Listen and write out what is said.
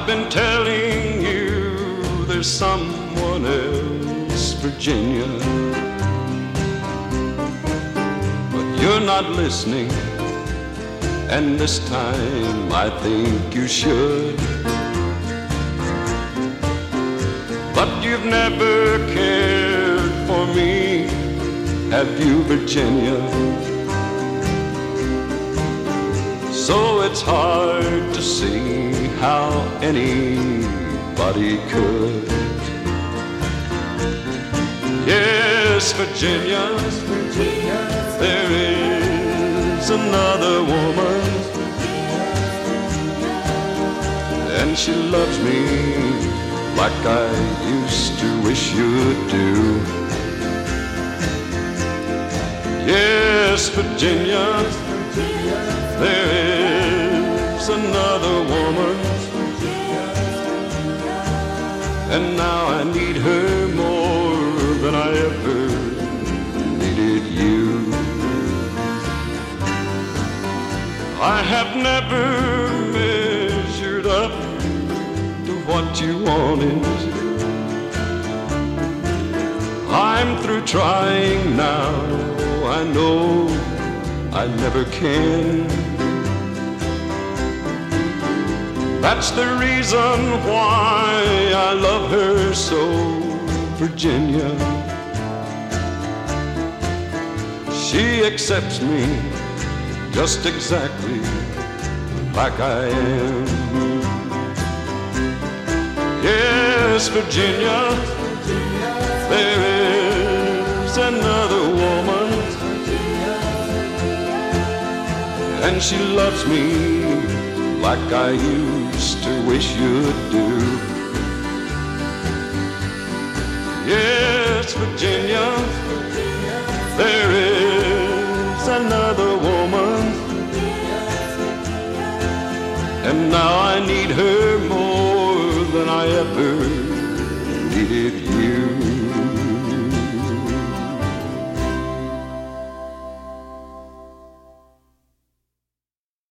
I've been telling you there's someone else, Virginia, but you're not listening, and this time I think you should. But you've never cared for me, have you, Virginia? So it's hard to see how anybody could. Yes, Virginia, there is another woman, and she loves me like I used to wish you'd do. Yes, Virginia, there is another woman, and now I need her more than I ever needed you. I have never measured up to what you wanted. I'm through trying now, I know I never can. That's the reason why I love her so, Virginia. She accepts me just exactly like I am. Yes, Virginia, there is another woman, and she loves me like I used to wish you'd do. Yes, Virginia, there is another woman, and now I need her more than I ever needed you.